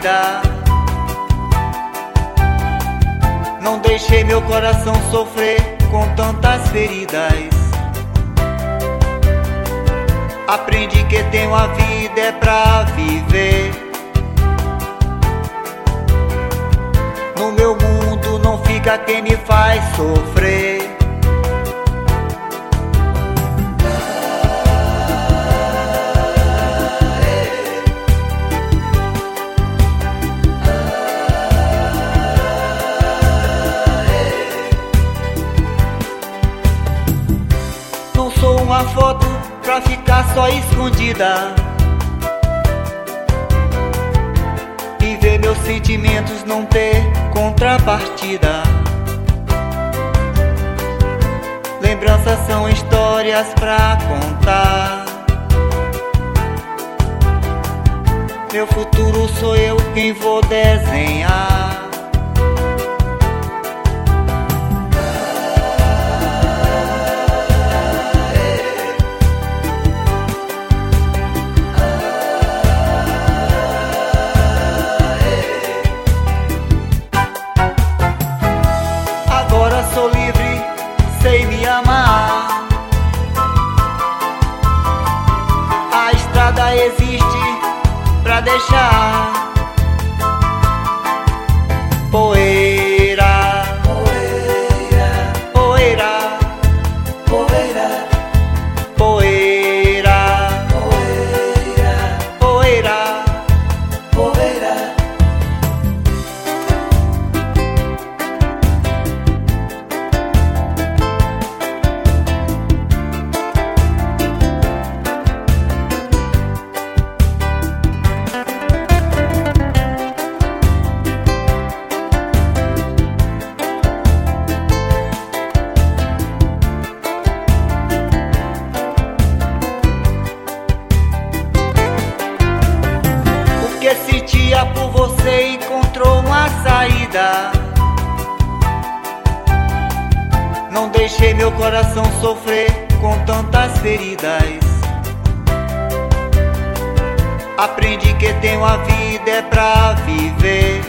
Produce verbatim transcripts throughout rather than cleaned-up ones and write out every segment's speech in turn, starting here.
saída. Não deixei meu coração sofrer com tantas feridas. Aprendi que tenho a vida é pra viver. No meu mundo não fica quem me faz sofrer. Não sou uma foto pra ficar só escondida e ver meus sentimentos não ter contrapartida. Lembranças são histórias pra contar. Meu futuro sou eu quem vou desenhar. Agora sou livre, sei me amar. A estrada existe pra deixar poeira, poeira, poeira, poeira, poeira, poeira, poeira, poeira. Que sentia por você encontrou uma saída. Não deixei meu coração sofrer com tantas feridas. Aprendi que tenho a vida é pra viver.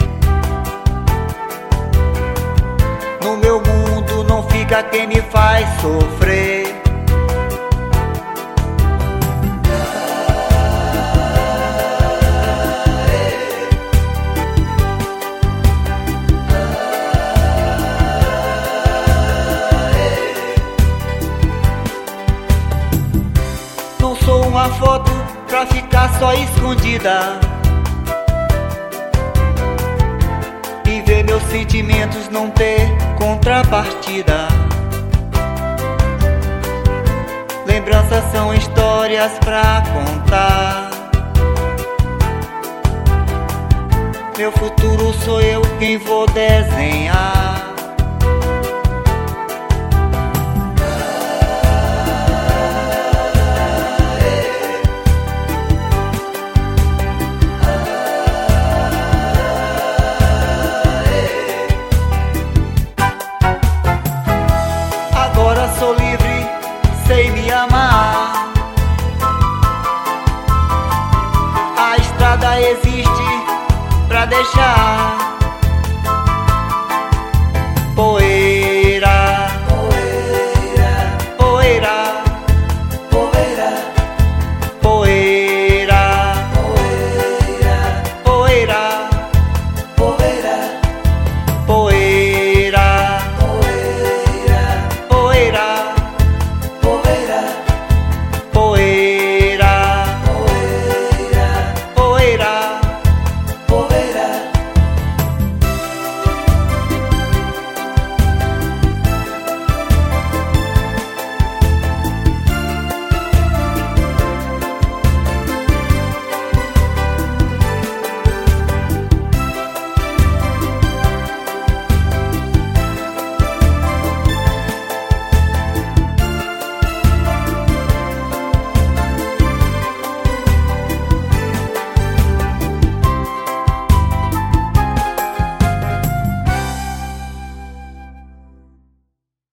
No meu mundo não fica quem me faz sofrer. Sou uma foto pra ficar só escondida e ver meus sentimentos não ter contrapartida. Lembranças são histórias pra contar. Meu futuro sou eu quem vou desenhar. Agora sou livre, sei me amar. A estrada existe pra deixar